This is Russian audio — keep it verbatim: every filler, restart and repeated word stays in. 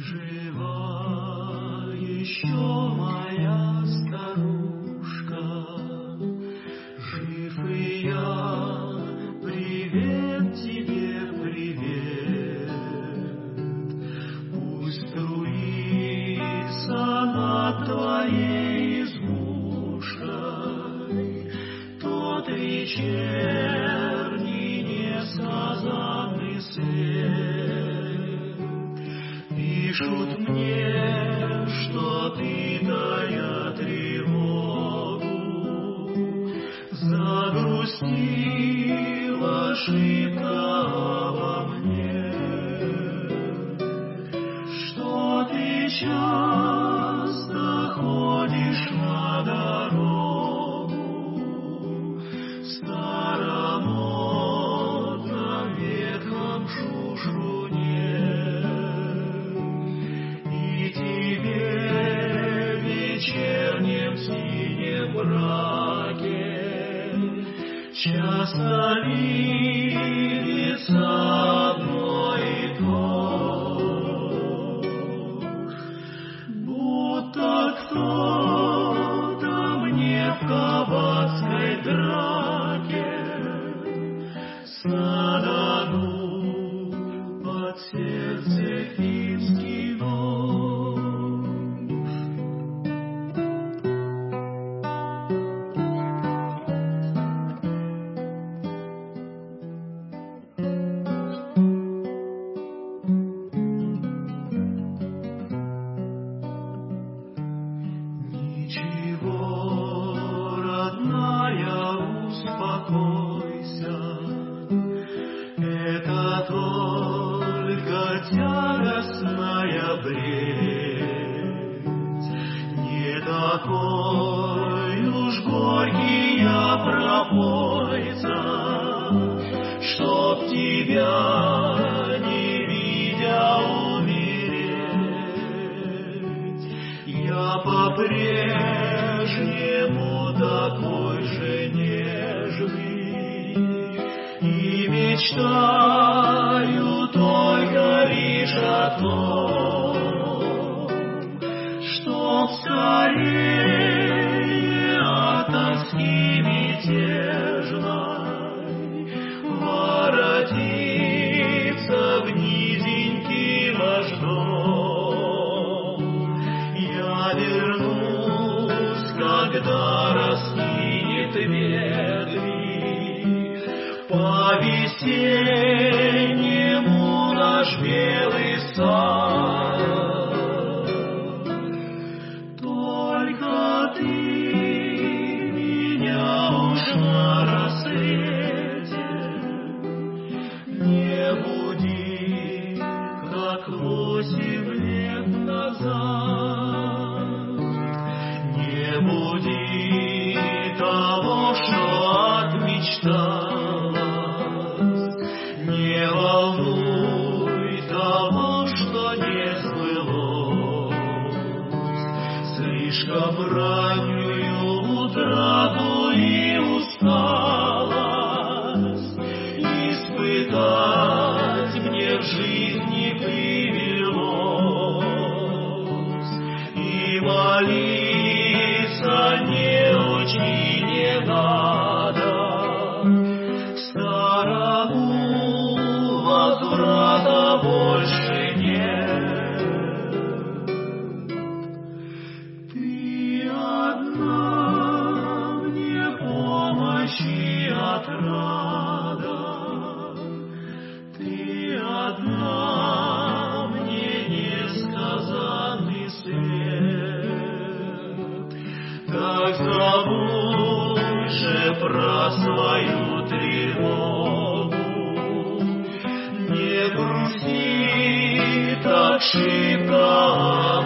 жива еще моя старушка? Жив и я, привет тебе, привет. Пусть струится над твоей избушкой тот вечерний несказанный свет. Пишут мне, что ты, тая тревогу, загрустила шибко обо мне, что ты часто ходишь на дорогу в старомодном ветхом шушуне, и тебе в вечернем синем мраке часто видится одно и то, будто кто-то мне в кабацкой драке саданул под сердце финский нож. Ничего, родная, успокойся, это только тягостная бредь, не такой уж горький я пропойца, чтоб тебя, не видя, умереть. Я по-прежнему такой же нежный и мечтаю только лишь о том, чтоб скорее от тоски мятежной воротиться в низенький ваш дом. Я вернусь, когда раскинет ветви по-весеннему наш белый сад. Только ты меня уж на рассвете не буди, как восемь лет назад. Не буди того, что отмечталось, не волнуй того, что не сбылось. Слишком раннюю утрату и усталость испытать мне в жизни привелось. И молиться не очень не надо, к старому возврата больше нет. Ты одна мне помощь и отрада, ты одна мне несказанный свет. Так забудь же про свою тревогу, не грусти так шибко